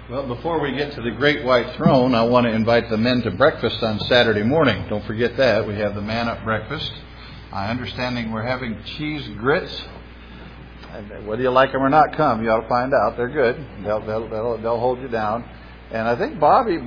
Well, before we get to the Great White Throne, I want to invite the men to breakfast on Saturday morning. Don't forget that. We have the man-up breakfast. Understanding we're having cheese grits. Whether you like them or not, come. You ought to find out. They're good. They'll hold you down. And I think Bobby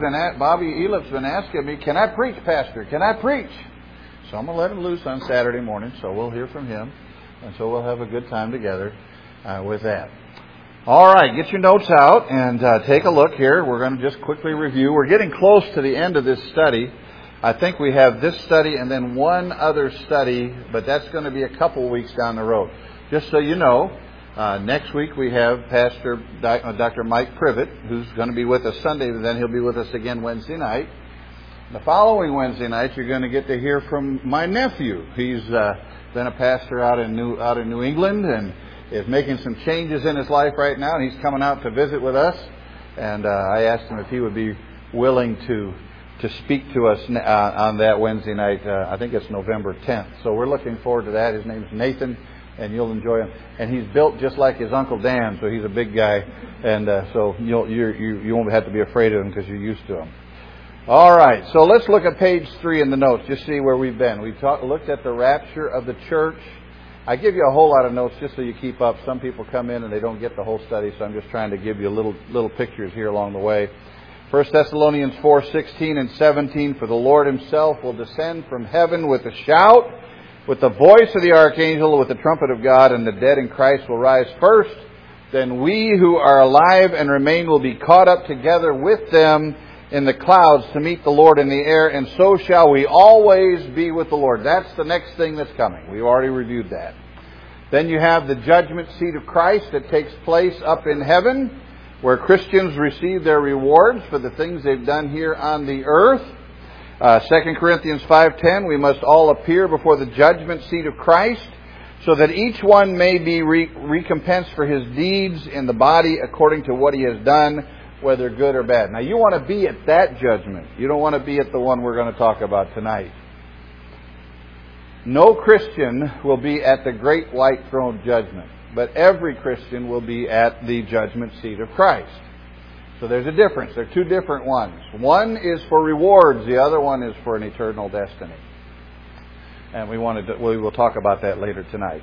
Elip's been asking me, "Can I preach, Pastor? Can I preach?" So I'm going to let him loose on Saturday morning. So we'll hear from him, and so we'll have a good time together with that. All right, get your notes out and take a look here. We're going to just quickly review. We're getting close to the end of this study. I think we have this study and then one other study, but that's going to be a couple weeks down the road. Just so you know, next week we have Pastor Dr. Mike Privet, who's going to be with us Sunday, and then he'll be with us again Wednesday night. The following Wednesday night, you're going to get to hear from my nephew. He's been a pastor out in New England and is making some changes in his life right now, and he's coming out to visit with us. And I asked him if he would be willing to speak to us on that Wednesday night. I think it's November 10th. So we're looking forward to that. His name's Nathan, and you'll enjoy him. And he's built just like his Uncle Dan, so he's a big guy. And so you won't have to be afraid of him because you're used to him. All right, so let's look at page 3 in the notes, just see where we've been. We looked at the rapture of the church. I give you a whole lot of notes just so you keep up. Some people come in and they don't get the whole study, so I'm just trying to give you little pictures here along the way. 1 Thessalonians 4:16 and 17, "For the Lord himself will descend from heaven with a shout, with the voice of the archangel, with the trumpet of God, and the dead in Christ will rise first. Then we who are alive and remain will be caught up together with them in the clouds to meet the Lord in the air, and so shall we always be with the Lord." That's the next thing that's coming. We've already reviewed that. Then you have the judgment seat of Christ that takes place up in heaven, where Christians receive their rewards for the things they've done here on the earth. 2 Corinthians 5:10, "We must all appear before the judgment seat of Christ, so that each one may be recompensed for his deeds in the body according to what he has done, whether good or bad." Now, you want to be at that judgment. You don't want to be at the one we're going to talk about tonight. No Christian will be at the great white throne judgment, but every Christian will be at the judgment seat of Christ. So there's a difference. There are two different ones. One is for rewards. The other one is for an eternal destiny. And we will talk about that later tonight.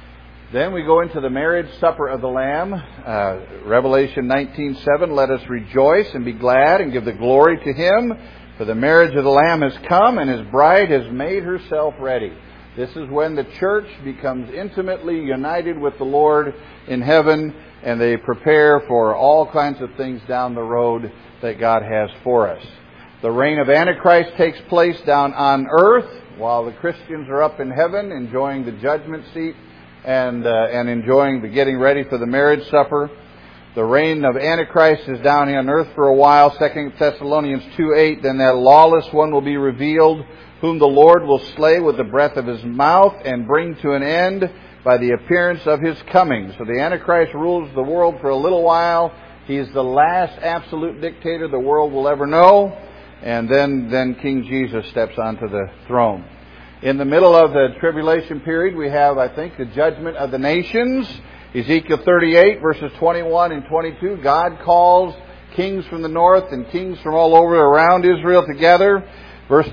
Then we go into the marriage supper of the Lamb. Revelation 19:7, "Let us rejoice and be glad and give the glory to Him, for the marriage of the Lamb has come, and His bride has made herself ready." This is when the church becomes intimately united with the Lord in heaven, and they prepare for all kinds of things down the road that God has for us. The reign of Antichrist takes place down on earth, while the Christians are up in heaven enjoying the judgment seat and enjoying getting ready for the marriage supper. The reign of Antichrist is down here on earth for a while. 2 Thessalonians 2:8, "Then that lawless one will be revealed, whom the Lord will slay with the breath of His mouth and bring to an end by the appearance of His coming." So the Antichrist rules the world for a little while. He's the last absolute dictator the world will ever know. And then King Jesus steps onto the throne. In the middle of the tribulation period, we have, I think, the judgment of the nations. Ezekiel 38, verses 21 and 22, God calls kings from the north and kings from all over around Israel together. Verse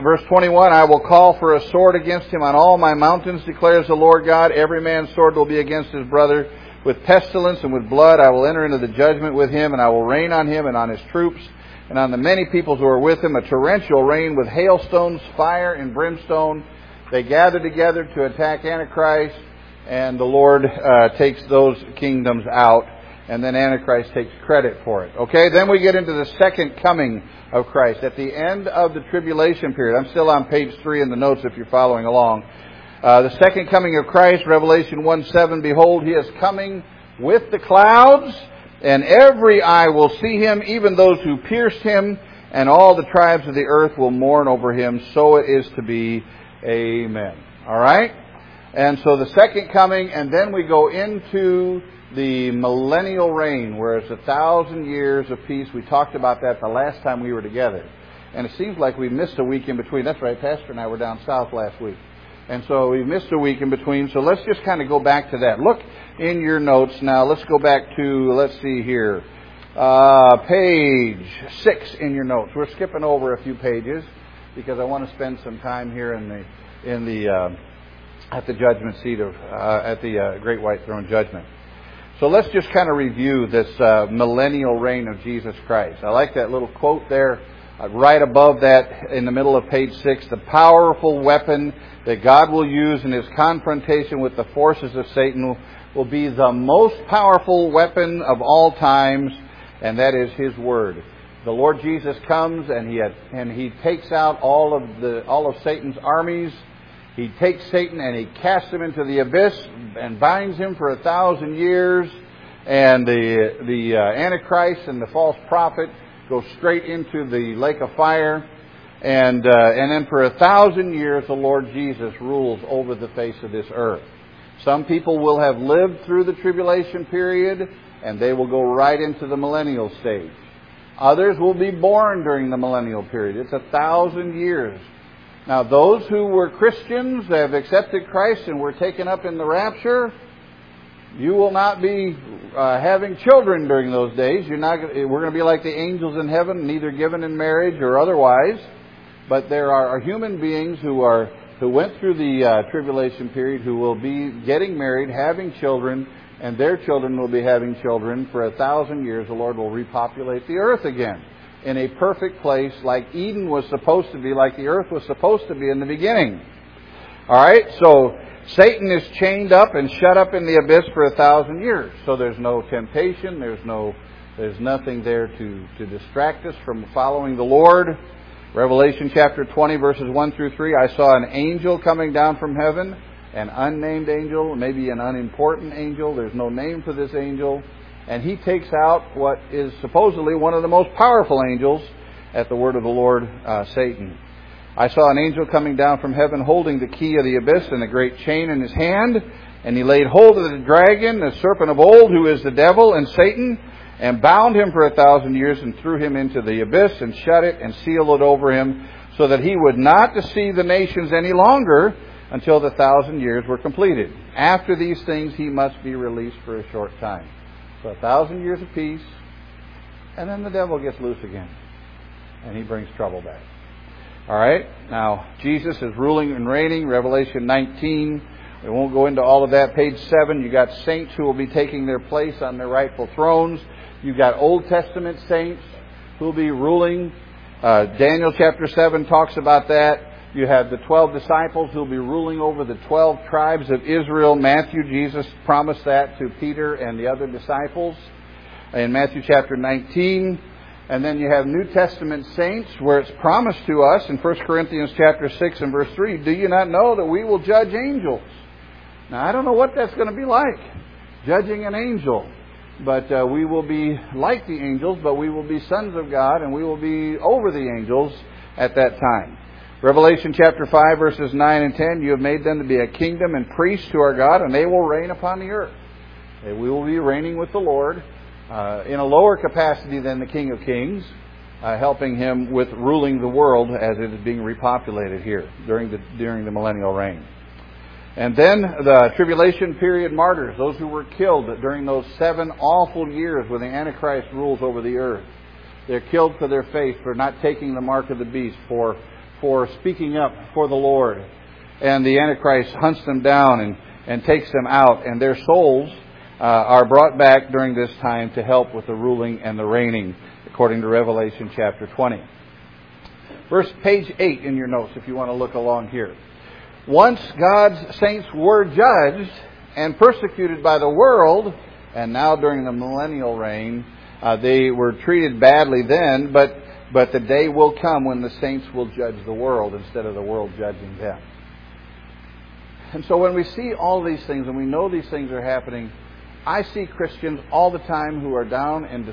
21, "I will call for a sword against him on all my mountains, declares the Lord God. Every man's sword will be against his brother. With pestilence and with blood I will enter into the judgment with him, and I will rain on him and on his troops and on the many peoples who are with him, a torrential rain with hailstones, fire, and brimstone." They gather together to attack Antichrist, and the Lord takes those kingdoms out, and then Antichrist takes credit for it. Okay, then we get into the second coming of Christ. At the end of the tribulation period, I'm still on page 3 in the notes if you're following along. The second coming of Christ, Revelation 1:7, "Behold, He is coming with the clouds, and every eye will see Him, even those who pierced Him, and all the tribes of the earth will mourn over Him. So it is to be. Amen." All right? And so the second coming, and then we go into the millennial reign, where it's 1,000 years of peace. We talked about that the last time we were together. And it seems like we missed a week in between. That's right, Pastor and I were down south last week. And so we missed a week in between. So let's just kind of go back to that. Look in your notes now. Let's go back to, let's see here. Page 6 in your notes. We're skipping over a few pages because I want to spend some time here at the judgment seat at the Great White Throne Judgment. So let's just kind of review this millennial reign of Jesus Christ. I like that little quote there right above that in the middle of page 6. The powerful weapon that God will use in His confrontation with the forces of Satan will be the most powerful weapon of all times, and that is His Word. The Lord Jesus comes and He takes out all of Satan's armies. He takes Satan and He casts him into the abyss and binds him for 1,000 years. And the Antichrist and the false prophet go straight into the lake of fire. And then for 1,000 years the Lord Jesus rules over the face of this earth. Some people will have lived through the tribulation period and they will go right into the millennial stage. Others will be born during the millennial period. It's 1,000 years. Now, those who were Christians, have accepted Christ and were taken up in the rapture, you will not be having children during those days. We're going to be like the angels in heaven, neither given in marriage or otherwise. But there are human beings who went through the tribulation period who will be getting married, having children, and their children will be having children. For 1,000 years, the Lord will repopulate the earth again in a perfect place like Eden was supposed to be, like the earth was supposed to be in the beginning. All right, so Satan is chained up and shut up in the abyss for 1,000 years. So there's no temptation, there's nothing there to distract us from following the Lord. Revelation chapter 20, verses 1 through 3, I saw an angel coming down from heaven, an unnamed angel, maybe an unimportant angel. There's no name for this angel. And he takes out what is supposedly one of the most powerful angels at the word of the Lord, Satan. I saw an angel coming down from heaven holding the key of the abyss and a great chain in his hand. And he laid hold of the dragon, the serpent of old, who is the devil and Satan, and bound him for 1,000 years and threw him into the abyss and shut it and sealed it over him so that he would not deceive the nations any longer until the 1,000 years were completed. After these things he must be released for a short time. So 1,000 years of peace, and then the devil gets loose again, and he brings trouble back. All right, now Jesus is ruling and reigning. Revelation 19. We won't go into all of that. Page 7. You got saints who will be taking their place on their rightful thrones. You've got Old Testament saints who will be ruling. Daniel chapter 7 talks about that. You have the 12 disciples who will be ruling over the 12 tribes of Israel. Jesus promised that to Peter and the other disciples in Matthew chapter 19. And then you have New Testament saints where it's promised to us in 1 Corinthians chapter 6 and verse 3, do you not know that we will judge angels? Now, I don't know what that's going to be like, judging an angel. But we will be like the angels, but we will be sons of God, and we will be over the angels at that time. Revelation chapter 5, verses 9 and 10, you have made them to be a kingdom and priests to our God, and they will reign upon the earth. We will be reigning with the Lord in a lower capacity than the King of Kings, helping Him with ruling the world as it is being repopulated here during the millennial reign. And then the tribulation period martyrs, those who were killed during those 7 awful years when the Antichrist rules over the earth. They're killed for their faith, for not taking the mark of the beast, for speaking up for the Lord. And the Antichrist hunts them down and takes them out. And their souls are brought back during this time to help with the ruling and the reigning, according to Revelation chapter 20. Page 8 in your notes, if you want to look along here. Once God's saints were judged and persecuted by the world, and now during the millennial reign, they were treated badly then, but the day will come when the saints will judge the world instead of the world judging them. And so when we see all these things and we know these things are happening, I see Christians all the time who are down and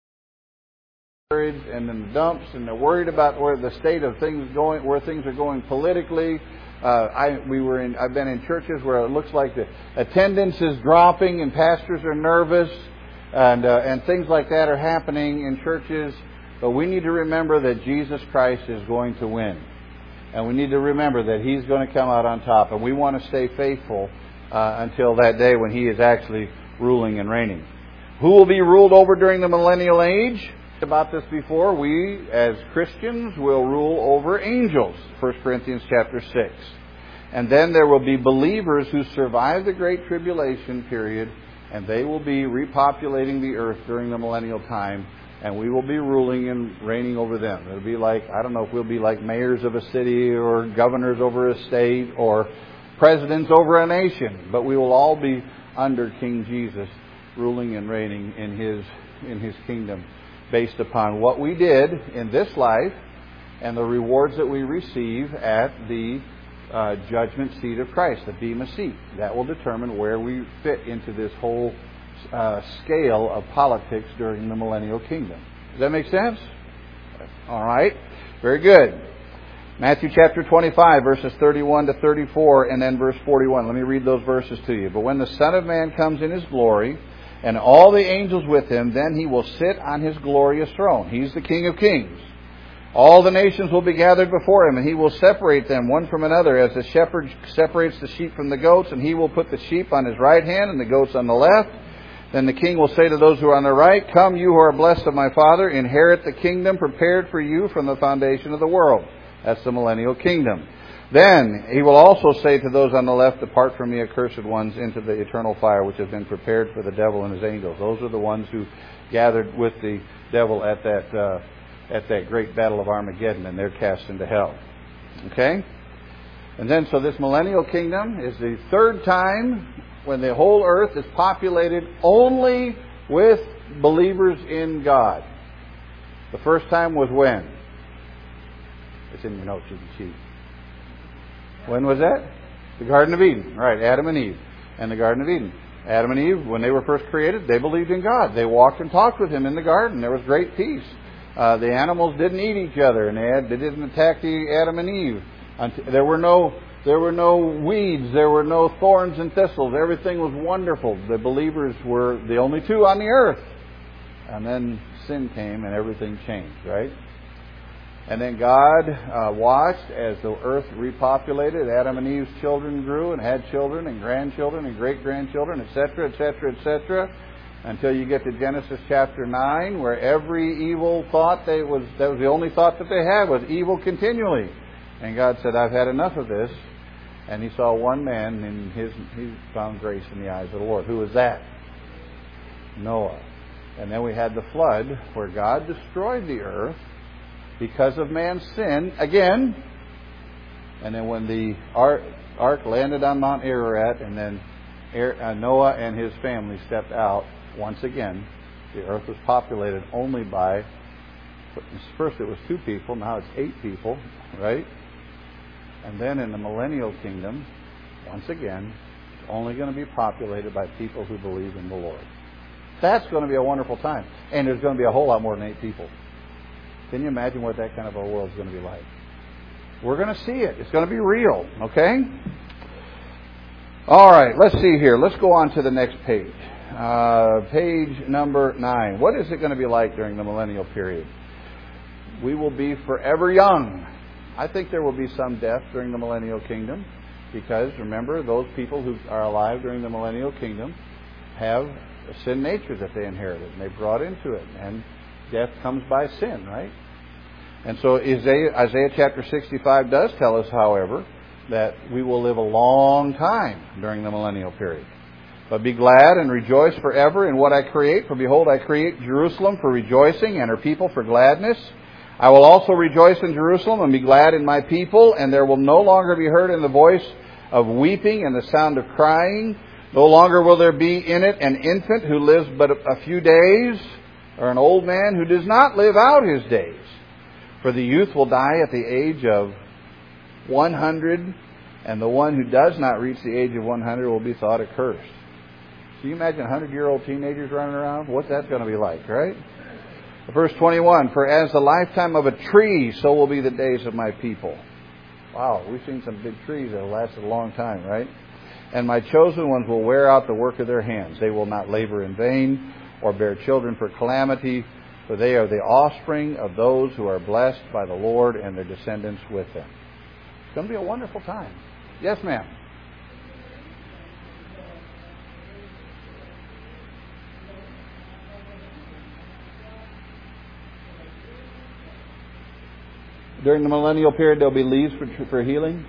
discouraged and in the dumps, and they're worried about where the state of things going, where things are going politically. I've been in churches where it looks like the attendance is dropping and pastors are nervous, and things like that are happening in churches. But we need to remember that Jesus Christ is going to win. And we need to remember that He's going to come out on top. And we want to stay faithful until that day when He is actually ruling and reigning. Who will be ruled over during the millennial age? About this before, we as Christians will rule over angels, 1 Corinthians chapter 6. And then there will be believers who survive the Great Tribulation period, and they will be repopulating the earth during the millennial time, and we will be ruling and reigning over them. It'll be like, I don't know if we'll be like mayors of a city or governors over a state or presidents over a nation, but we will all be under King Jesus, ruling and reigning in His kingdom, based upon what we did in this life and the rewards that we receive at the judgment seat of Christ, the Bema seat. That will determine where we fit into this whole scale of politics during the millennial kingdom. Does that make sense? All right. Very good. Matthew chapter 25, verses 31 to 34, and then verse 41. Let me read those verses to you. But when the Son of Man comes in His glory, and all the angels with Him, then He will sit on His glorious throne. He's the King of kings. All the nations will be gathered before Him, and He will separate them one from another, as the shepherd separates the sheep from the goats, and He will put the sheep on His right hand and the goats on the left. Then the King will say to those who are on the right, "Come, you who are blessed of my Father, inherit the kingdom prepared for you from the foundation of the world." That's the millennial kingdom. Then He will also say to those on the left, "Depart from me, accursed ones, into the eternal fire which has been prepared for the devil and his angels." Those are the ones who gathered with the devil at that great battle of Armageddon, and they're cast into hell. Okay? And then, so this millennial kingdom is the third time when the whole earth is populated only with believers in God. The first time was when? It's in your notes, you can see. When was that? The Garden of Eden. Right, Adam and Eve. And the Garden of Eden. Adam and Eve, when they were first created, they believed in God. They walked and talked with Him in the garden. There was great peace. The animals didn't eat each other, and they didn't attack Adam and Eve. There were no weeds. There were no thorns and thistles. Everything was wonderful. The believers were the only two on the earth. And then sin came and everything changed, right? And then God watched as the earth repopulated. Adam and Eve's children grew and had children and grandchildren and great-grandchildren, etc., etc., etc., until you get to Genesis chapter 9, where every evil thought that was the only thought that they had was evil continually. And God said, "I've had enough of this." And He saw one man, and he found grace in the eyes of the Lord. Who was that? Noah. And then we had the flood, where God destroyed the earth because of man's sin again. And then when the ark landed on Mount Ararat, and then Noah and his family stepped out once again, the earth was populated only by, first it was 2 people, now it's 8 people, right? And then in the millennial kingdom, once again, it's only going to be populated by people who believe in the Lord. That's going to be a wonderful time. And there's going to be a whole lot more than 8 people. Can you imagine what that kind of a world is going to be like? We're going to see it. It's going to be real, okay? All right, let's see here. Let's go on to the next page. Page number 9. What is it going to be like during the millennial period? We will be forever young. I think there will be some death during the millennial kingdom, because, remember, those people who are alive during the millennial kingdom have a sin nature that they inherited, and they brought into it. And death comes by sin, right? And so Isaiah chapter 65 does tell us, however, that we will live a long time during the millennial period. But be glad and rejoice forever in what I create, for behold, I create Jerusalem for rejoicing and her people for gladness. I will also rejoice in Jerusalem and be glad in my people, and there will no longer be heard in the voice of weeping and the sound of crying. No longer will there be in it an infant who lives but a few days, or an old man who does not live out his days. For the youth will die at the age of 100, and the one who does not reach the age of 100 will be thought accursed. Can you imagine 100-year-old teenagers running around? What's that going to be like, right? Verse 21, for as the lifetime of a tree, so will be the days of my people. Wow, we've seen some big trees that have lasted a long time, right? And my chosen ones will wear out the work of their hands. They will not labor in vain or bear children for calamity, for they are the offspring of those who are blessed by the Lord, and their descendants with them. It's going to be a wonderful time. Yes, ma'am. During the millennial period, there'll be leaves for healing.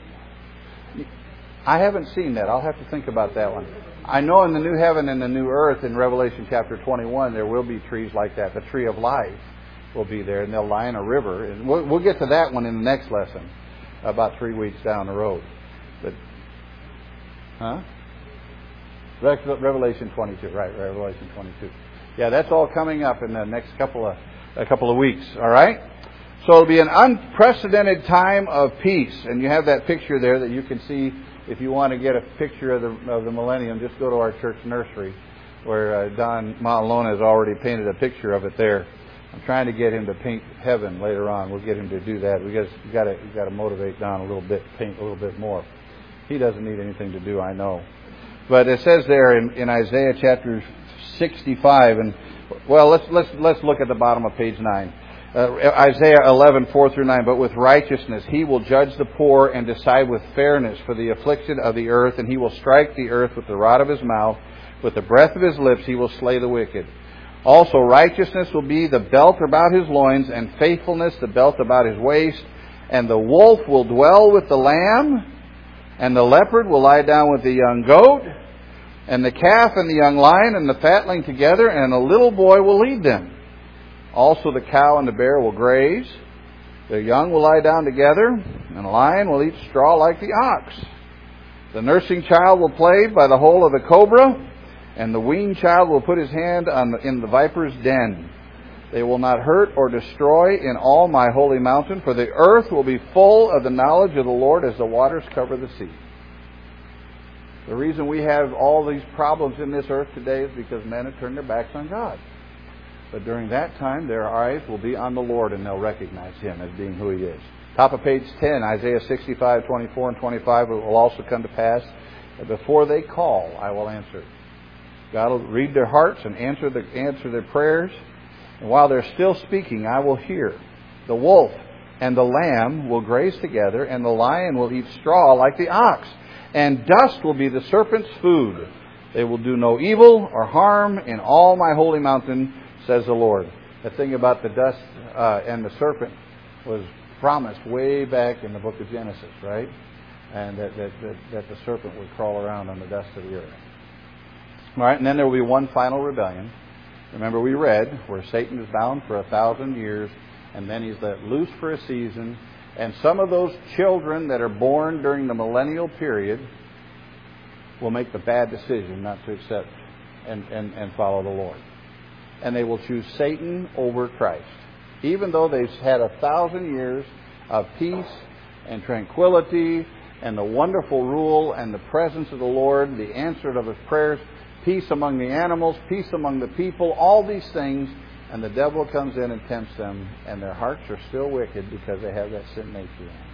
I haven't seen that. I'll have to think about that one. I know in the new heaven and the new earth in Revelation chapter 21, there will be trees like that. The tree of life will be there, and they'll lie in a river. And we'll get to that one in the next lesson, about 3 weeks down the road. But, Revelation 22, right? Revelation 22. Yeah, that's all coming up in the next couple of weeks. All right. So it'll be an unprecedented time of peace, and you have that picture there that you can see. If you want to get a picture of the millennium, just go to our church nursery, where Don Malone has already painted a picture of it there. I'm trying to get him to paint heaven later on. We'll get him to do that. You got to motivate Don a little bit, paint a little bit more. He doesn't need anything to do, I know. But it says there in Isaiah chapter 65, and well, let's look at the bottom of page 9. Isaiah 11:4-9. But with righteousness he will judge the poor and decide with fairness for the afflicted of the earth, and he will strike the earth with the rod of his mouth, with the breath of his lips he will slay the wicked. Also righteousness will be the belt about his loins, and faithfulness the belt about his waist. And the wolf will dwell with the lamb, and the leopard will lie down with the young goat, and the calf and the young lion and the fatling together, and a little boy will lead them. Also the cow and the bear will graze. The young will lie down together, and the lion will eat straw like the ox. The nursing child will play by the hole of the cobra, and the weaned child will put his hand in the viper's den. They will not hurt or destroy in all my holy mountain, for the earth will be full of the knowledge of the Lord as the waters cover the sea. The reason we have all these problems in this earth today is because men have turned their backs on God. But during that time, their eyes will be on the Lord, and they'll recognize Him as being who He is. Top of page 10, Isaiah 65:24 and 25, it will also come to pass that before they call, I will answer. God will read their hearts and answer their prayers. And while they're still speaking, I will hear. The wolf and the lamb will graze together, and the lion will eat straw like the ox. And dust will be the serpent's food. They will do no evil or harm in all my holy mountain, says the Lord. The thing about the dust and the serpent was promised way back in the book of Genesis, right? And that the serpent would crawl around on the dust of the earth. All right, and then there will be one final rebellion. Remember we read where Satan is bound for 1,000 years, and then he's let loose for a season. And some of those children that are born during the millennial period will make the bad decision not to accept and follow the Lord. And they will choose Satan over Christ. Even though they've had 1,000 years of peace and tranquility and the wonderful rule and the presence of the Lord, the answer of His prayers, peace among the animals, peace among the people, all these things, and the devil comes in and tempts them, and their hearts are still wicked because they have that sin nature in them.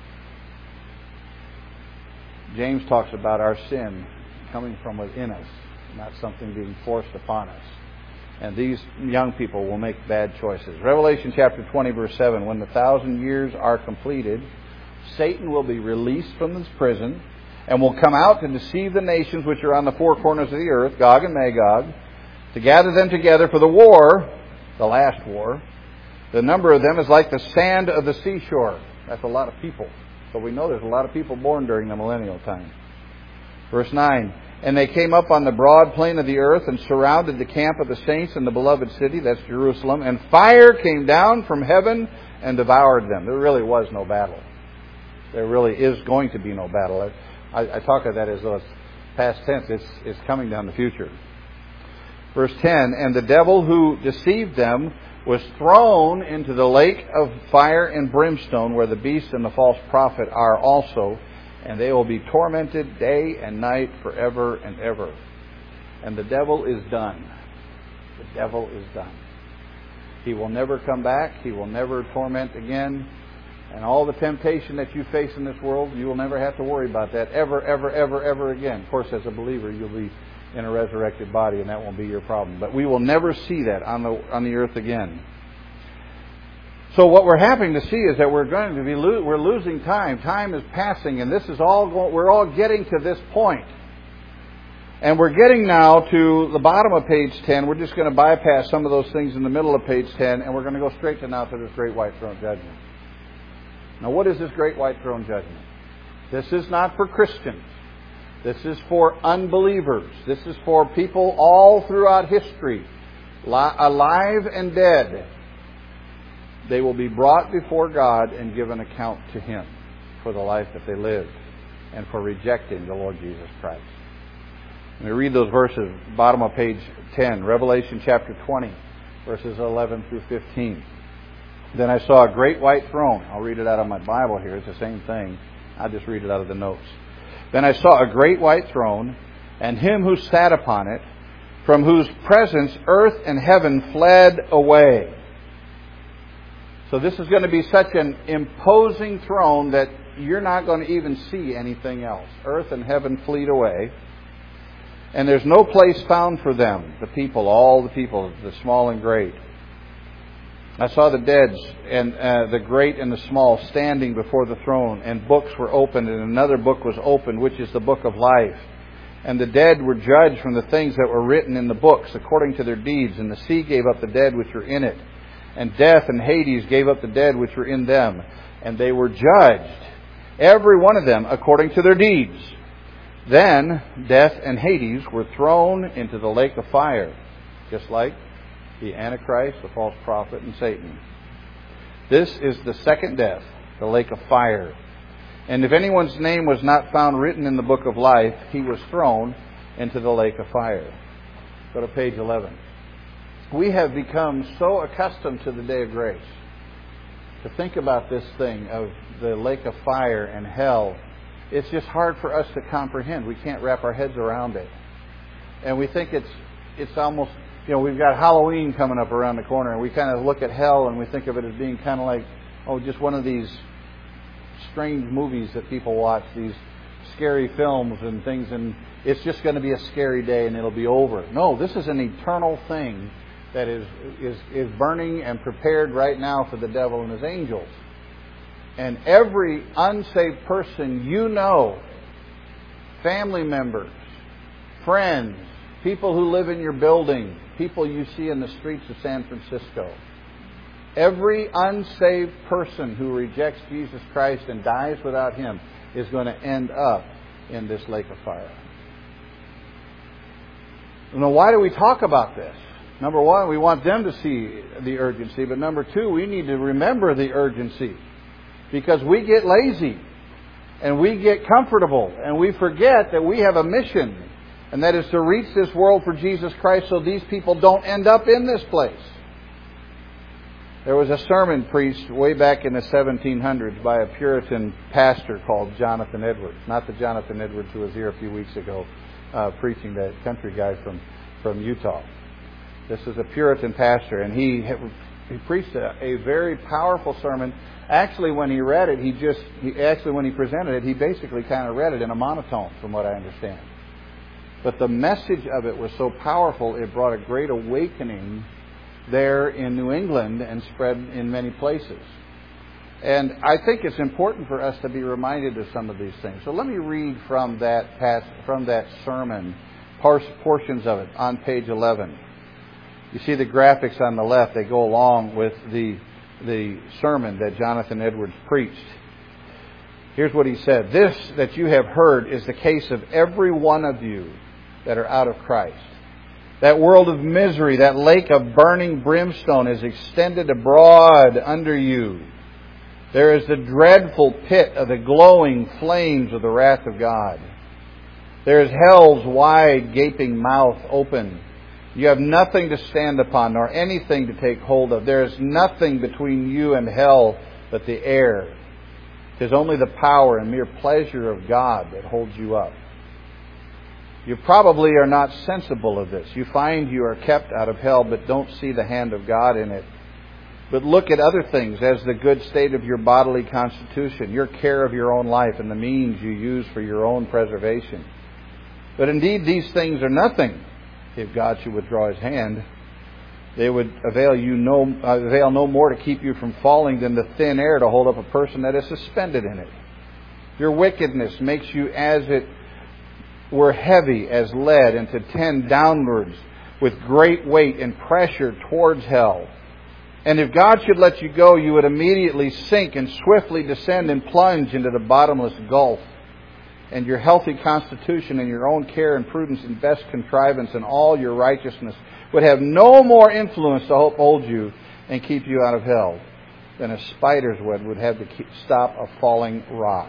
James talks about our sin coming from within us, not something being forced upon us. And these young people will make bad choices. Revelation chapter 20, verse 7, when the 1,000 years are completed, Satan will be released from his prison and will come out to deceive the nations which are on the four corners of the earth, Gog and Magog, to gather them together for the war, the last war. The number of them is like the sand of the seashore. That's a lot of people. So we know there's a lot of people born during the millennial time. Verse 9, and they came up on the broad plain of the earth and surrounded the camp of the saints in the beloved city, that's Jerusalem, and fire came down from heaven and devoured them. There really was no battle. There really is going to be no battle. I talk of that as though it's past tense. It's coming down the future. Verse 10, and the devil who deceived them was thrown into the lake of fire and brimstone, where the beast and the false prophet are also, and they will be tormented day and night forever and ever. And the devil is done. The devil is done. He will never come back. He will never torment again. And all the temptation that you face in this world, you will never have to worry about that ever, ever, ever, ever again. Of course, as a believer, you'll be in a resurrected body, and that won't be your problem. But we will never see that on the earth again. So what we're happening to see is that we're losing time. Time is passing, and this is we're all getting to this point. And we're getting now to the bottom of page 10. We're just going to bypass some of those things in the middle of page 10, and we're going to go straight to this great white throne judgment. Now, what is this great white throne judgment? This is not for Christians. This is for unbelievers. This is for people all throughout history, alive and dead. They will be brought before God and given account to Him for the life that they lived and for rejecting the Lord Jesus Christ. Let me read those verses, bottom of page 10, Revelation chapter 20, verses 11 through 15. Then I saw a great white throne. I'll read it out of my Bible here. It's the same thing. I'll just read it out of the notes. Then I saw a great white throne, and Him who sat upon it, from whose presence earth and heaven fled away. So this is going to be such an imposing throne that you're not going to even see anything else. Earth and heaven fleed away. And there's no place found for them, the people, all the people, the small and great. I saw the dead, and the great and the small, standing before the throne, and books were opened, and another book was opened, which is the book of life. And the dead were judged from the things that were written in the books, according to their deeds. And the sea gave up the dead which were in it. And death and Hades gave up the dead which were in them. And they were judged, every one of them, according to their deeds. Then death and Hades were thrown into the lake of fire, just like the Antichrist, the false prophet, and Satan. This is the second death, the lake of fire. And if anyone's name was not found written in the book of life, he was thrown into the lake of fire. Go to page 11. We have become so accustomed to the day of grace to think about this thing of the lake of fire and hell. It's just hard for us to comprehend. We can't wrap our heads around it. And we think it's almost, we've got Halloween coming up around the corner, and we kind of look at hell and we think of it as being kind of like, just one of these strange movies that people watch, these scary films and things, and it's just going to be a scary day and it'll be over. No, this is an eternal thing that is burning and prepared right now for the devil and his angels. And every unsaved person family members, friends, people who live in your building, people you see in the streets of San Francisco, every unsaved person who rejects Jesus Christ and dies without Him is going to end up in this lake of fire. Now, why do we talk about this? Number one, we want them to see the urgency. But number two, we need to remember the urgency. Because we get lazy. And we get comfortable. And we forget that we have a mission. And that is to reach this world for Jesus Christ so these people don't end up in this place. There was a sermon preached way back in the 1700s by a Puritan pastor called Jonathan Edwards. Not the Jonathan Edwards who was here a few weeks ago preaching, that country guy from Utah. This is a Puritan pastor, and he preached a very powerful sermon. Actually, when he read it, when he presented it, he basically kind of read it in a monotone, from what I understand. But the message of it was so powerful, it brought a great awakening there in New England and spread in many places. And I think it's important for us to be reminded of some of these things. So let me read from that sermon, portions of it, on page 11. You see the graphics on the left, they go along with the sermon that Jonathan Edwards preached. Here's what he said. This that you have heard is the case of every one of you that are out of Christ. That world of misery, that lake of burning brimstone is extended abroad under you. There is the dreadful pit of the glowing flames of the wrath of God. There is hell's wide gaping mouth open. You have nothing to stand upon, nor anything to take hold of. There is nothing between you and hell but the air. It is only the power and mere pleasure of God that holds you up. You probably are not sensible of this. You find you are kept out of hell, but don't see the hand of God in it. But look at other things as the good state of your bodily constitution, your care of your own life, and the means you use for your own preservation. But indeed, these things are nothing. If God should withdraw His hand, they would avail no more to keep you from falling than the thin air to hold up a person that is suspended in it. Your wickedness makes you as it were heavy as lead, and to tend downwards with great weight and pressure towards hell. And if God should let you go, you would immediately sink and swiftly descend and plunge into the bottomless gulf. And your healthy constitution and your own care and prudence and best contrivance and all your righteousness would have no more influence to uphold you and keep you out of hell than a spider's web would have to stop a falling rock.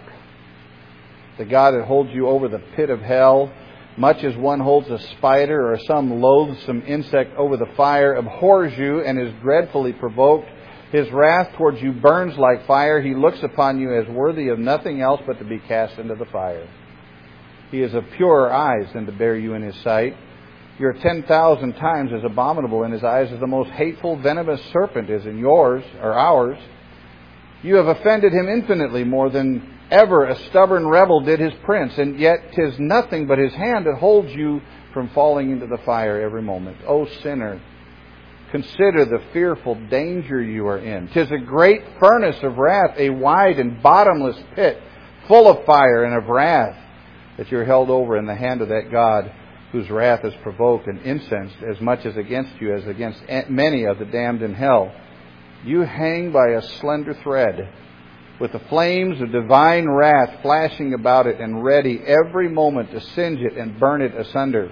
The God that holds you over the pit of hell, much as one holds a spider or some loathsome insect over the fire, abhors you and is dreadfully provoked. His wrath towards you burns like fire. He looks upon you as worthy of nothing else but to be cast into the fire. He is of purer eyes than to bear you in His sight. You are 10,000 times as abominable in His eyes as the most hateful, venomous serpent is in yours or ours. You have offended Him infinitely more than ever a stubborn rebel did his prince, and yet 'tis nothing but His hand that holds you from falling into the fire every moment. O sinner, consider the fearful danger you are in. 'Tis a great furnace of wrath, a wide and bottomless pit, full of fire and of wrath, that you're held over in the hand of that God whose wrath is provoked and incensed as much as against you as against many of the damned in hell. You hang by a slender thread, with the flames of divine wrath flashing about it and ready every moment to singe it and burn it asunder.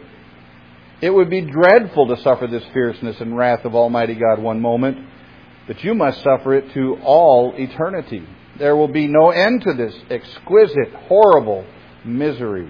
It would be dreadful to suffer this fierceness and wrath of Almighty God one moment, but you must suffer it to all eternity. There will be no end to this exquisite, horrible misery.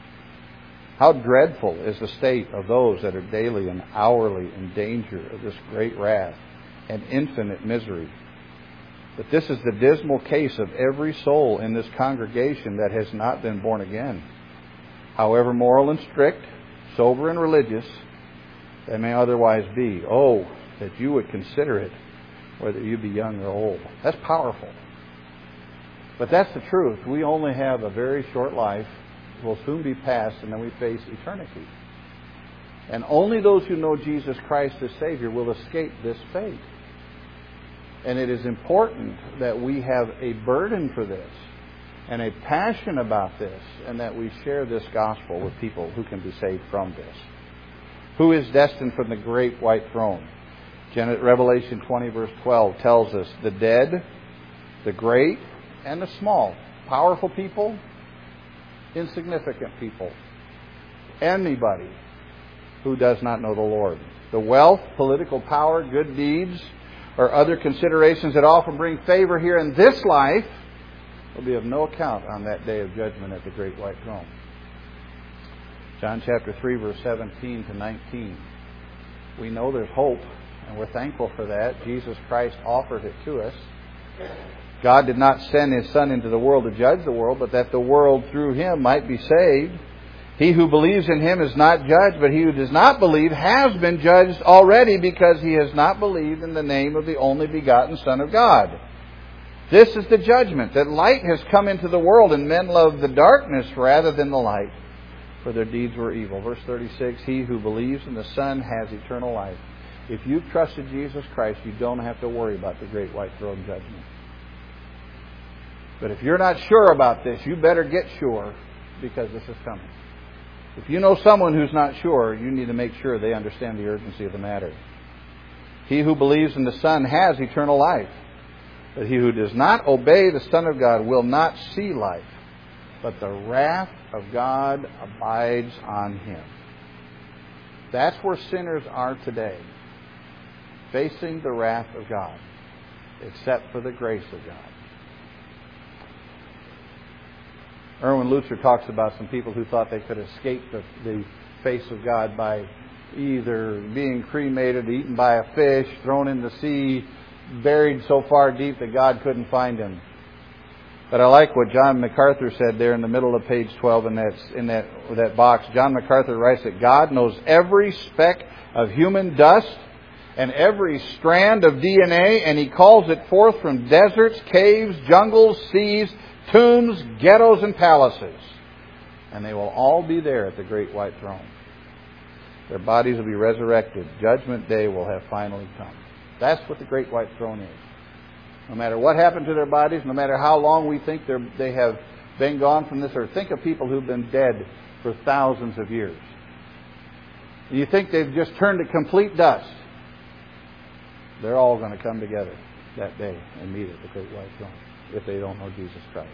How dreadful is the state of those that are daily and hourly in danger of this great wrath and infinite misery. But this is the dismal case of every soul in this congregation that has not been born again. However moral and strict, sober and religious they may otherwise be. Oh, that you would consider it, whether you be young or old. That's powerful. But that's the truth. We only have a very short life. Will soon be past, and then we face eternity. And only those who know Jesus Christ as Savior will escape this fate. And it is important that we have a burden for this and a passion about this, and that we share this gospel with people who can be saved from this. Who is destined from the great white throne? Revelation 20 verse 12 tells us the dead, the great, and the small. Powerful people, insignificant people. Anybody who does not know the Lord. The wealth, political power, good deeds, or other considerations that often bring favor here in this life will be of no account on that day of judgment at the great white throne. John chapter 3 verse 17 to 19. We know there's hope, and we're thankful for that. Jesus Christ offered it to us. God did not send His Son into the world to judge the world, but that the world through Him might be saved. He who believes in Him is not judged, but he who does not believe has been judged already, because he has not believed in the name of the only begotten Son of God. This is the judgment, that light has come into the world, and men love the darkness rather than the light, for their deeds were evil. Verse 36, he who believes in the Son has eternal life. If you've trusted Jesus Christ, you don't have to worry about the great white throne judgment. But if you're not sure about this, you better get sure, because this is coming. If you know someone who's not sure, you need to make sure they understand the urgency of the matter. He who believes in the Son has eternal life. But he who does not obey the Son of God will not see life, but the wrath of God abides on him. That's where sinners are today, facing the wrath of God, except for the grace of God. Erwin Lutzer talks about some people who thought they could escape the face of God by either being cremated, eaten by a fish, thrown in the sea, buried so far deep that God couldn't find him. But I like what John MacArthur said there in the middle of page 12 in that box. John MacArthur writes that God knows every speck of human dust and every strand of DNA, and He calls it forth from deserts, caves, jungles, seas, tombs, ghettos, and palaces. And they will all be there at the great white throne. Their bodies will be resurrected. Judgment day will have finally come. That's what the great white throne is. No matter what happened to their bodies, no matter how long we think they have been gone from this earth. Think of people who've been dead for thousands of years. You think they've just turned to complete dust. They're all going to come together that day and meet at the great white throne if they don't know Jesus Christ.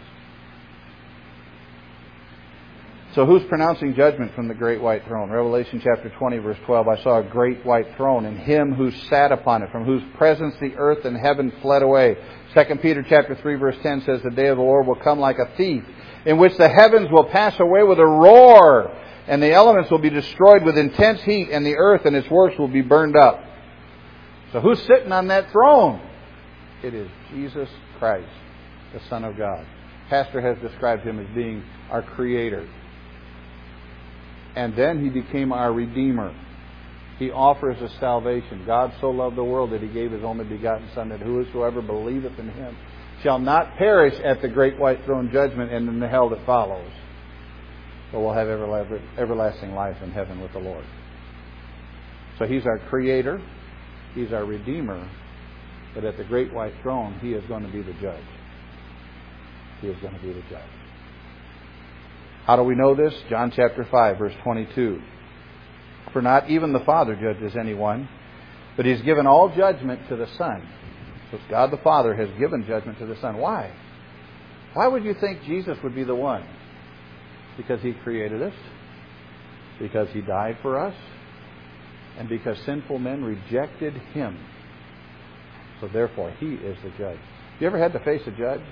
So who's pronouncing judgment from the great white throne? Revelation chapter 20, verse 12, I saw a great white throne, and him who sat upon it, from whose presence the earth and heaven fled away. 2 Peter chapter 3, verse 10 says, the day of the Lord will come like a thief, in which the heavens will pass away with a roar, and the elements will be destroyed with intense heat, and the earth and its works will be burned up. So who's sitting on that throne? It is Jesus Christ, the Son of God. Pastor has described him as being our Creator. And then He became our Redeemer. He offers us salvation. God so loved the world that He gave His only begotten Son, that whosoever believeth in Him shall not perish at the great white throne judgment and in the hell that follows, but will have everlasting life in heaven with the Lord. So He's our Creator. He's our Redeemer. But at the great white throne, He is going to be the judge. He is going to be the judge. How do we know this? John chapter 5, verse 22. For not even the Father judges anyone, but He's given all judgment to the Son. So God the Father has given judgment to the Son. Why? Why would you think Jesus would be the one? Because He created us, because He died for us, and because sinful men rejected Him. So therefore, He is the judge. You ever had to face a judge?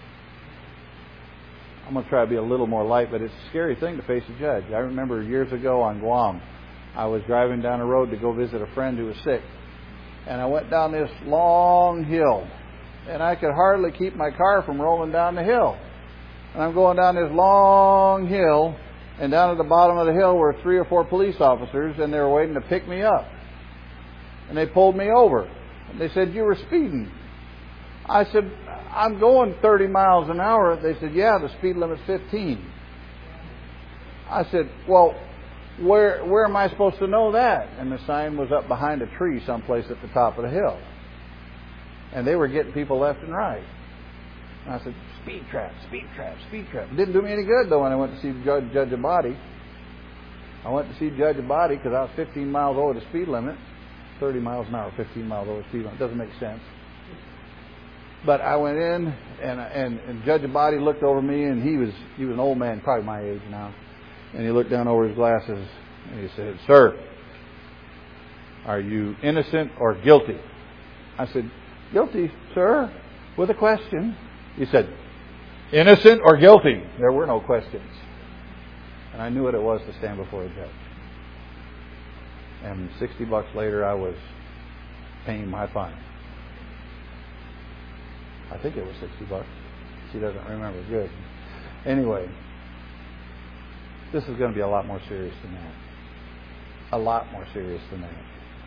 I'm going to try to be a little more light, but it's a scary thing to face a judge. I remember years ago on Guam, I was driving down a road to go visit a friend who was sick. And I went down this long hill. And I could hardly keep my car from rolling down the hill. And I'm going down this long hill. And down at the bottom of the hill were 3 or 4 police officers. And they were waiting to pick me up. And they pulled me over. And they said, you were speeding. I said, I'm going 30 miles an hour. They said, yeah, the speed limit's 15. I said, well, where am I supposed to know that? And the sign was up behind a tree someplace at the top of the hill. And they were getting people left and right. And I said, speed trap, speed trap, speed trap. It didn't do me any good, though, when I went to see Judge Abadi. I went to see Judge Abadi because I was 15 miles over the speed limit. 30 miles an hour, 15 miles over the speed limit. It doesn't make sense. But I went in, and Judge Abadi looked over me, and he was an old man, probably my age now. And he looked down over his glasses, and he said, sir, are you innocent or guilty? I said, guilty, sir, with a question. He said, innocent or guilty? There were no questions. And I knew what it was to stand before a judge. And $60 later, I was paying my fine. I think it was $60. She doesn't remember. Good. Anyway, this is going to be a lot more serious than that. A lot more serious than that.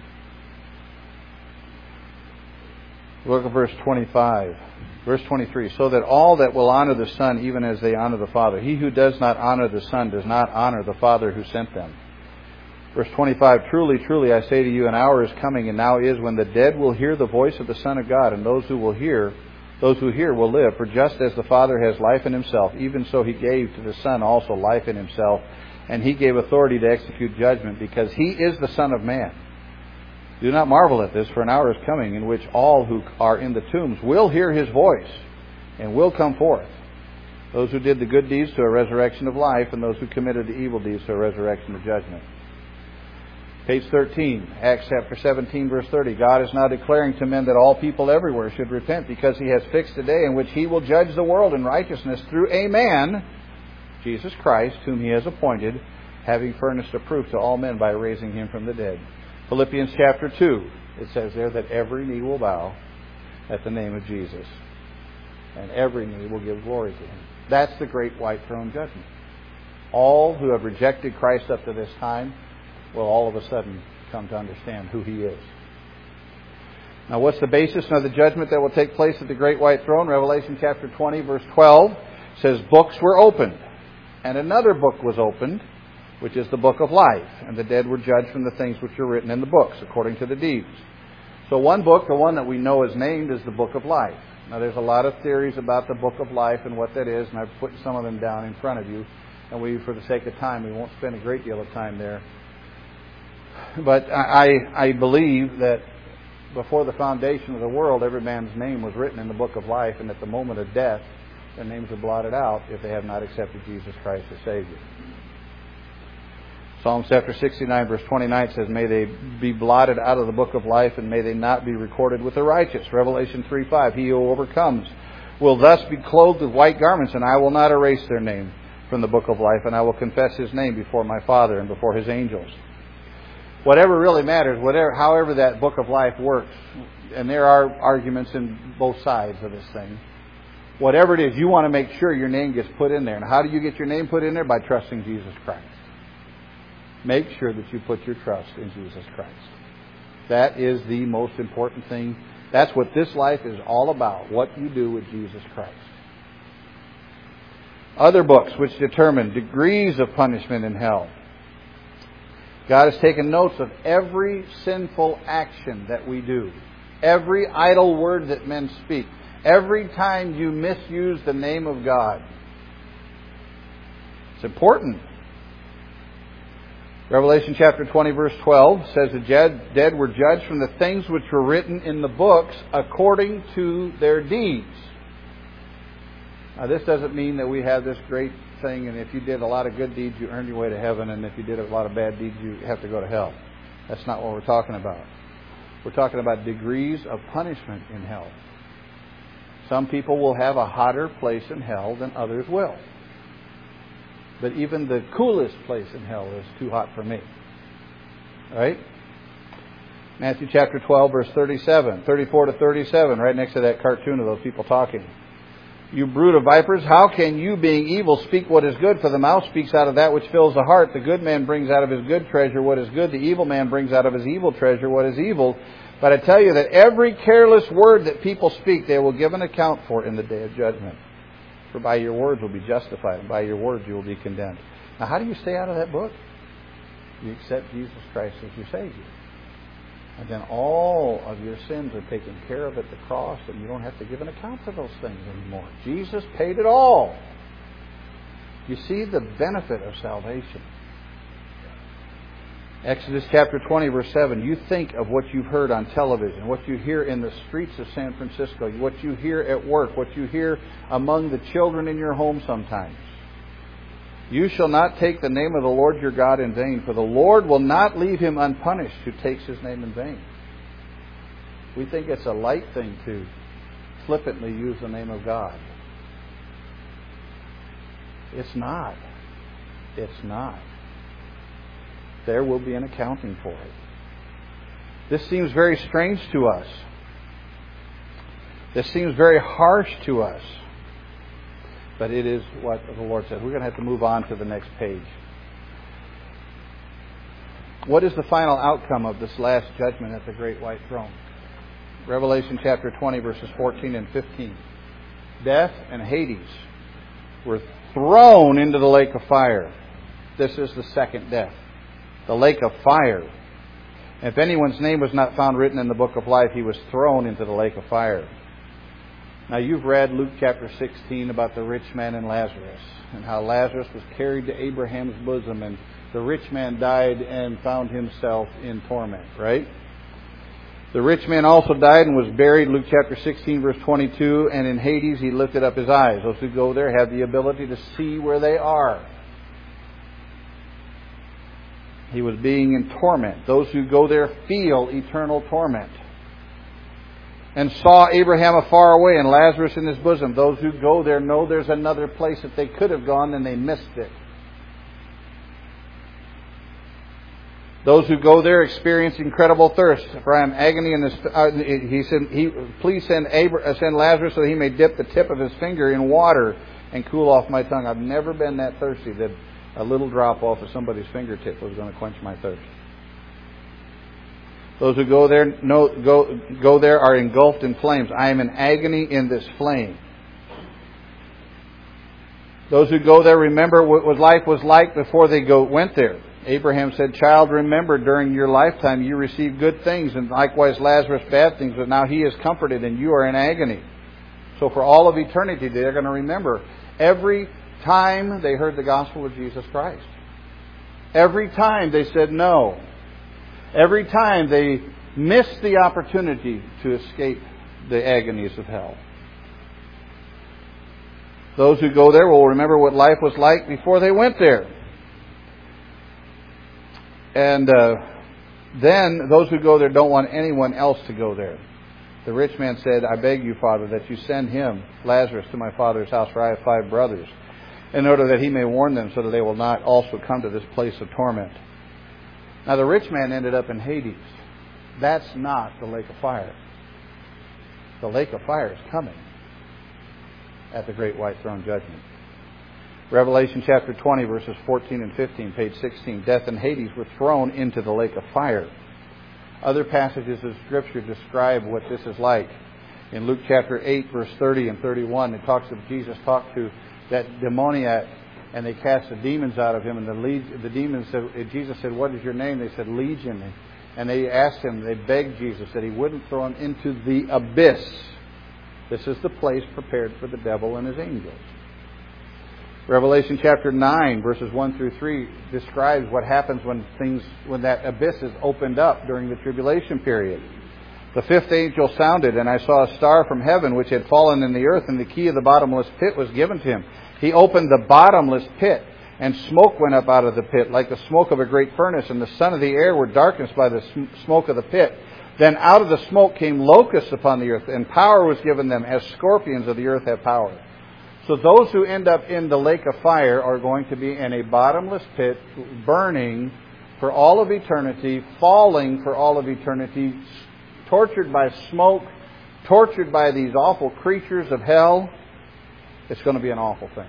Look at verse 25. Verse 23. So that all that will honor the Son, even as they honor the Father. He who does not honor the Son does not honor the Father who sent them. Verse 25. Truly, truly, I say to you, an hour is coming, and now is, when the dead will hear the voice of the Son of God, and those who hear will live. For just as the Father has life in Himself, even so He gave to the Son also life in Himself, and He gave authority to execute judgment, because He is the Son of Man. Do not marvel at this, for an hour is coming in which all who are in the tombs will hear His voice, and will come forth. Those who did the good deeds to a resurrection of life, and those who committed the evil deeds to a resurrection of judgment. Page 13, Acts chapter 17, verse 30. God is now declaring to men that all people everywhere should repent, because He has fixed a day in which He will judge the world in righteousness through a man, Jesus Christ, whom He has appointed, having furnished a proof to all men by raising Him from the dead. Philippians chapter 2, it says there that every knee will bow at the name of Jesus, and every knee will give glory to Him. That's the great white throne judgment. All who have rejected Christ up to this time will all of a sudden come to understand who He is. Now, what's the basis of the judgment that will take place at the great white throne? Revelation chapter 20, verse 12 says, books were opened, and another book was opened, which is the book of life. And the dead were judged from the things which are written in the books, according to the deeds. So one book, the one that we know is named, is the book of life. Now, there's a lot of theories about the book of life and what that is, and I've put some of them down in front of you. And for the sake of time, we won't spend a great deal of time there. But I believe that before the foundation of the world, every man's name was written in the book of life, and at the moment of death, their names are blotted out if they have not accepted Jesus Christ as Savior. Psalms chapter 69, verse 29 says, "May they be blotted out of the book of life, and may they not be recorded with the righteous." Revelation 3:5, "He who overcomes will thus be clothed with white garments, and I will not erase their name from the book of life, and I will confess His name before my Father and before His angels." Whatever really matters, however that book of life works, and there are arguments in both sides of this thing, whatever it is, you want to make sure your name gets put in there. And how do you get your name put in there? By trusting Jesus Christ. Make sure that you put your trust in Jesus Christ. That is the most important thing. That's what this life is all about, what you do with Jesus Christ. Other books which determine degrees of punishment in hell. God has taken notes of every sinful action that we do, every idle word that men speak, every time you misuse the name of God. It's important. Revelation chapter 20, verse 12 says the dead were judged from the things which were written in the books according to their deeds. Now, this doesn't mean that we have this great thing, and if you did a lot of good deeds, you earned your way to heaven, and if you did a lot of bad deeds, you have to go to hell. That's not what we're talking about. We're talking about degrees of punishment in hell. Some people will have a hotter place in hell than others will. But even the coolest place in hell is too hot for me. Right? Matthew chapter 12, verse 34 to 37, right next to that cartoon of those people talking. "You brood of vipers, how can you, being evil, speak what is good? For the mouth speaks out of that which fills the heart. The good man brings out of his good treasure what is good. The evil man brings out of his evil treasure what is evil. But I tell you that every careless word that people speak, they will give an account for in the day of judgment. For by your words will be justified, and by your words you will be condemned." Now, how do you stay out of that book? You accept Jesus Christ as your Savior. And then all of your sins are taken care of at the cross, and you don't have to give an account for those things anymore. Jesus paid it all. You see the benefit of salvation. Exodus chapter 20, verse 7. You think of what you've heard on television, what you hear in the streets of San Francisco, what you hear at work, what you hear among the children in your home sometimes. "You shall not take the name of the Lord your God in vain, for the Lord will not leave him unpunished who takes His name in vain." We think it's a light thing to flippantly use the name of God. It's not. It's not. There will be an accounting for it. This seems very strange to us. This seems very harsh to us. But it is what the Lord says. We're going to have to move on to the next page. What is the final outcome of this last judgment at the great white throne? Revelation chapter 20, verses 14 and 15. Death and Hades were thrown into the lake of fire. This is the second death. The lake of fire. If anyone's name was not found written in the book of life, he was thrown into the lake of fire. Now, you've read Luke chapter 16 about the rich man and Lazarus, and how Lazarus was carried to Abraham's bosom, and the rich man died and found himself in torment, right? The rich man also died and was buried, Luke chapter 16, verse 22, and in Hades he lifted up his eyes. Those who go there have the ability to see where they are. He was being in torment. Those who go there feel eternal torment. And saw Abraham afar away and Lazarus in his bosom. Those who go there know there's another place that they could have gone and they missed it. Those who go there experience incredible thirst. For I am agony in this. He said, "Please send Lazarus so that he may dip the tip of his finger in water and cool off my tongue." I've never been that thirsty that a little drop off of somebody's fingertip was going to quench my thirst. Those who go there are engulfed in flames. I am in agony in this flame. Those who go there remember what life was like before they went there. Abraham said, "Child, remember during your lifetime you received good things, and likewise Lazarus bad things, but now he is comforted and you are in agony." So for all of eternity they're going to remember every time they heard the gospel of Jesus Christ. Every time they said no. Every time they miss the opportunity to escape the agonies of hell. Those who go there will remember what life was like before they went there. And then those who go there don't want anyone else to go there. The rich man said, I beg you, Father, that you send him, Lazarus, to my father's house, for I have 5 brothers, in order that he may warn them so that they will not also come to this place of torment. Now the rich man ended up in Hades. That's not the lake of fire. The lake of fire is coming at the great white throne judgment. Revelation chapter 20, verses 14 and 15, page 16. Death and Hades were thrown into the lake of fire. Other passages of Scripture describe what this is like. In Luke chapter 8, verse 30 and 31, it talks of Jesus talked to that demoniac, and they cast the demons out of him. And the demons said, Jesus said, what is your name? They said, Legion. And they asked him, they begged Jesus that he wouldn't throw them into the abyss. This is the place prepared for the devil and his angels. Revelation chapter 9, verses 1 through 3 describes what happens when that abyss is opened up during the tribulation period. The 5th angel sounded, and I saw a star from heaven which had fallen in the earth, and the key of the bottomless pit was given to him. He opened the bottomless pit, and smoke went up out of the pit, like the smoke of a great furnace, and the sun of the air were darkened by the smoke of the pit. Then out of the smoke came locusts upon the earth, and power was given them, as scorpions of the earth have power. So those who end up in the lake of fire are going to be in a bottomless pit, burning for all of eternity, falling for all of eternity, tortured by smoke, tortured by these awful creatures of hell. It's going to be an awful thing.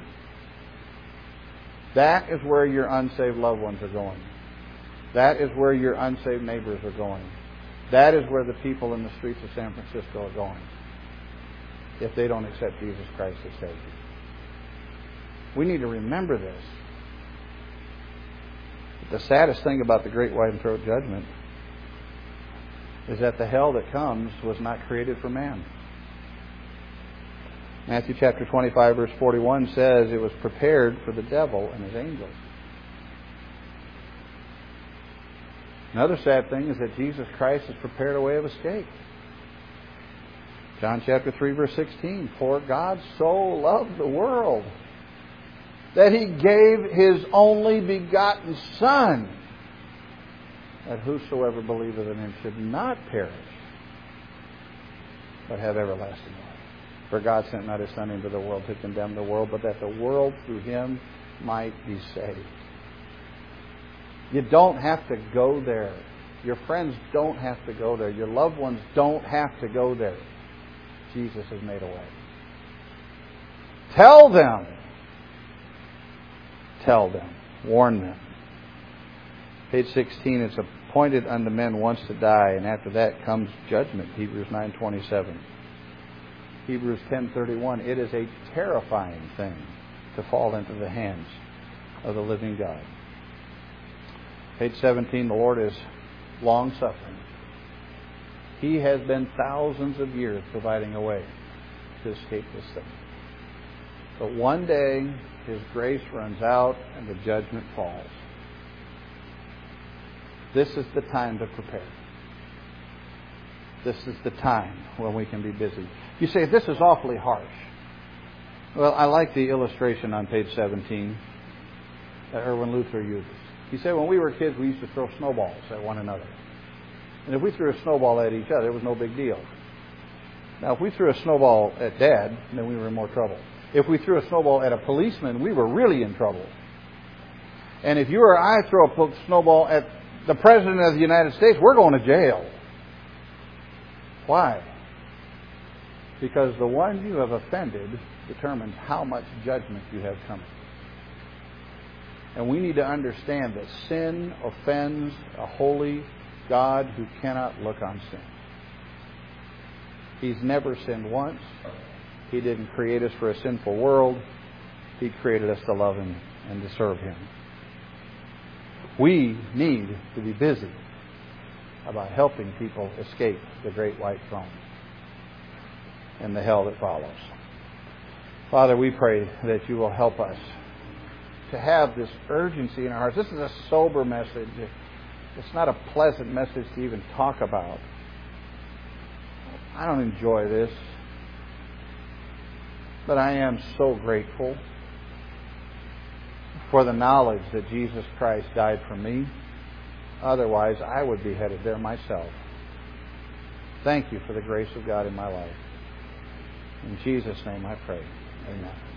That is where your unsaved loved ones are going. That is where your unsaved neighbors are going. That is where the people in the streets of San Francisco are going, if they don't accept Jesus Christ as Savior. We need to remember this. But the saddest thing about the great white throne judgment is that the hell that comes was not created for man. Matthew chapter 25, verse 41 says it was prepared for the devil and his angels. Another sad thing is that Jesus Christ has prepared a way of escape. John chapter 3, verse 16. For God so loved the world that He gave His only begotten Son, that whosoever believeth in Him should not perish, but have everlasting life. For God sent not His Son into the world to condemn the world, but that the world through Him might be saved. You don't have to go there. Your friends don't have to go there. Your loved ones don't have to go there. Jesus has made a way. Tell them. Tell them. Warn them. Page 16, it's appointed unto men once to die, and after that comes judgment. Hebrews 9:27. Hebrews 10:31. It is a terrifying thing to fall into the hands of the living God. Page 17, the Lord is long-suffering. He has been thousands of years providing a way to escape this thing. But one day, His grace runs out and the judgment falls. This is the time to prepare. This is the time when we can be busy. You say, this is awfully harsh. Well, I like the illustration on page 17 that Erwin Luther uses. He said when we were kids, we used to throw snowballs at one another. And if we threw a snowball at each other, it was no big deal. Now, if we threw a snowball at Dad, then we were in more trouble. If we threw a snowball at a policeman, we were really in trouble. And if you or I throw a snowball at the President of the United States, we're going to jail. Why? Because the one you have offended determines how much judgment you have coming. And we need to understand that sin offends a holy God who cannot look on sin. He's never sinned once. He didn't create us for a sinful world. He created us to love Him and to serve Him. We need to be busy about helping people escape the great white throne and the hell that follows. Father, we pray that You will help us to have this urgency in our hearts. This is a sober message. It's not a pleasant message to even talk about. I don't enjoy this. But I am so grateful for the knowledge that Jesus Christ died for me. Otherwise, I would be headed there myself. Thank you for the grace of God in my life. In Jesus' name I pray. Amen.